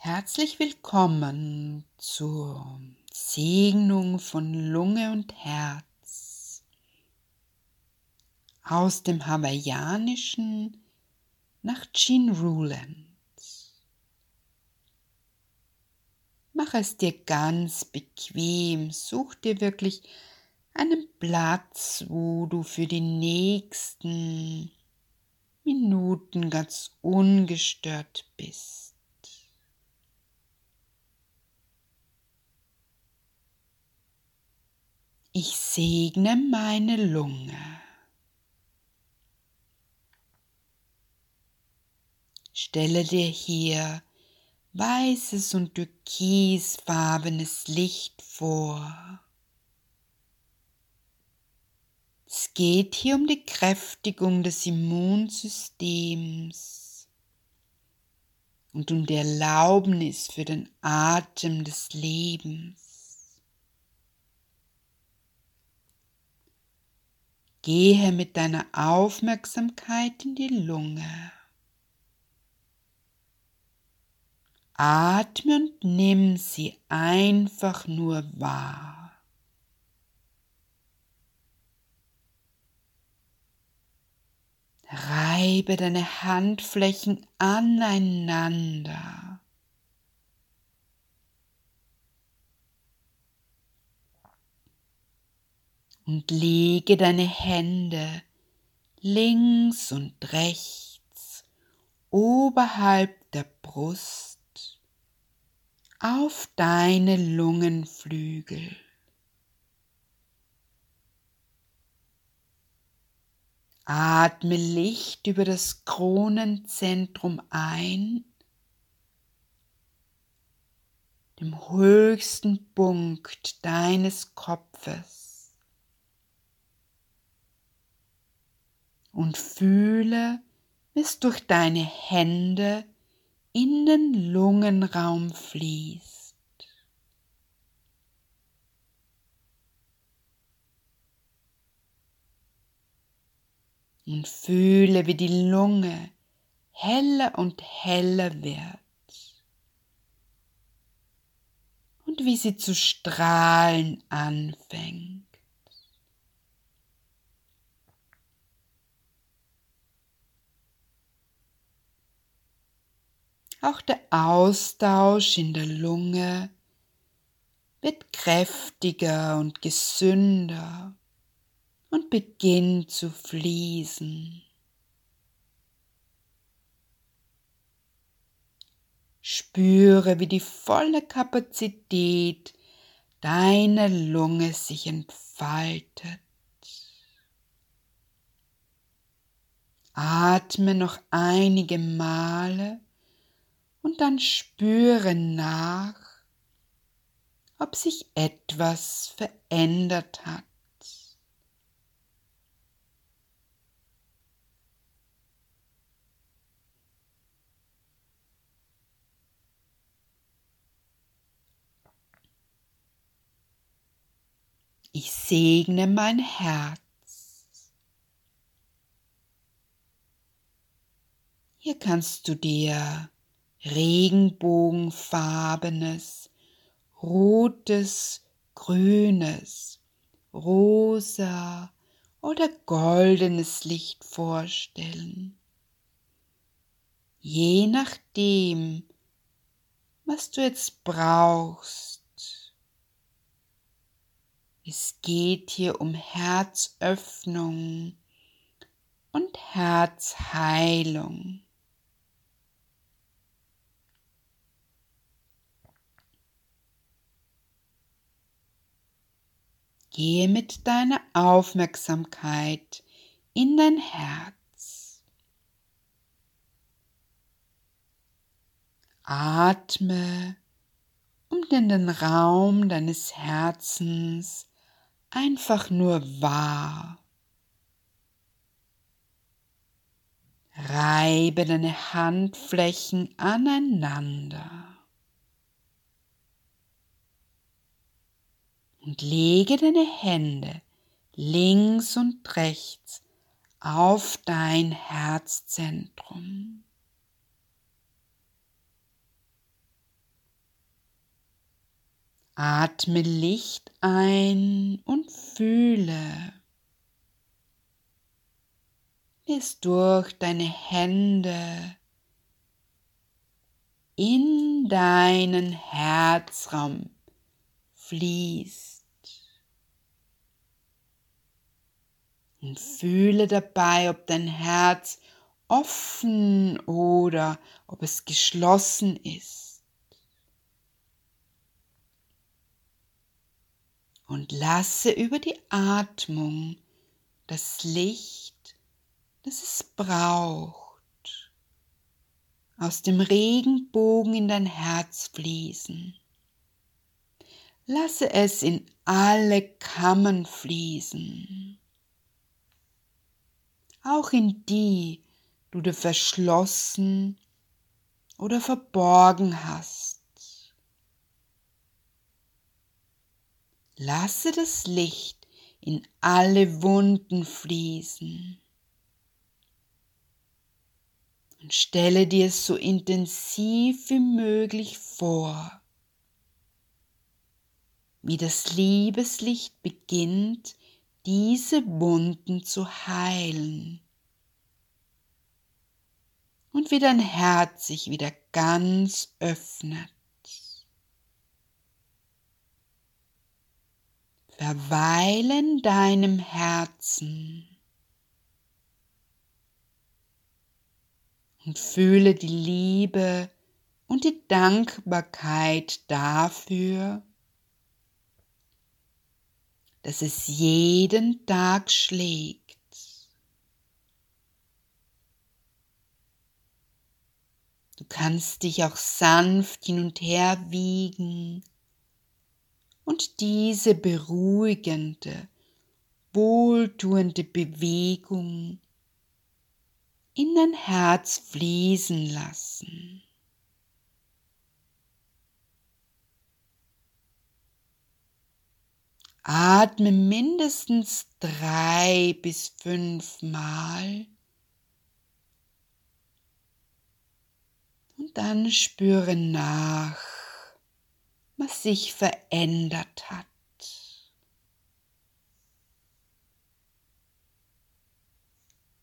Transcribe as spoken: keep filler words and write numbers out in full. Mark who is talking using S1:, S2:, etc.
S1: Herzlich willkommen zur Segnung von Lunge und Herz aus dem Hawaiianischen nach Jean Ruland. Mach es dir ganz bequem, such dir wirklich einen Platz, wo du für die nächsten Minuten ganz ungestört bist. Ich segne meine Lunge. Stelle dir hier weißes und türkisfarbenes Licht vor. Es geht hier um die Kräftigung des Immunsystems und um die Erlaubnis für den Atem des Lebens. Gehe mit deiner Aufmerksamkeit in die Lunge. Atme und nimm sie einfach nur wahr. Reibe deine Handflächen aneinander. Und lege deine Hände links und rechts oberhalb der Brust auf deine Lungenflügel. Atme Licht über das Kronenzentrum ein, dem höchsten Punkt deines Kopfes. Und fühle, wie es durch deine Hände in den Lungenraum fließt. Und fühle, wie die Lunge heller und heller wird. Und wie sie zu strahlen anfängt. Auch der Austausch in der Lunge wird kräftiger und gesünder und beginnt zu fließen. Spüre, wie die volle Kapazität deiner Lunge sich entfaltet. Atme noch einige Male und dann spüre nach, ob sich etwas verändert hat. Ich segne mein Herz. Hier kannst du dir regenbogenfarbenes, rotes, grünes, rosa oder goldenes Licht vorstellen. Je nachdem, was du jetzt brauchst. Es geht hier um Herzöffnung und Herzheilung. Gehe mit deiner Aufmerksamkeit in dein Herz. Atme und in den Raum deines Herzens einfach nur wahr. Reibe deine Handflächen aneinander. Und lege deine Hände links und rechts auf dein Herzzentrum. Atme Licht ein und fühle, wie es durch deine Hände in deinen Herzraum fließt. Und fühle dabei, ob dein Herz offen oder ob es geschlossen ist. Und lasse über die Atmung das Licht, das es braucht, aus dem Regenbogen in dein Herz fließen. Lasse es in alle Kammern fließen, auch in die du du verschlossen oder verborgen hast. Lasse das Licht in alle Wunden fließen und stelle dir es so intensiv wie möglich vor, wie das Liebeslicht beginnt, diese Wunden zu heilen und wie dein Herz sich wieder ganz öffnet. Verweile in deinem Herzen und fühle die Liebe und die Dankbarkeit dafür, dass es jeden Tag schlägt. Du kannst dich auch sanft hin und her wiegen und diese beruhigende, wohltuende Bewegung in dein Herz fließen lassen. Atme mindestens drei bis fünf Mal und dann spüre nach, was sich verändert hat.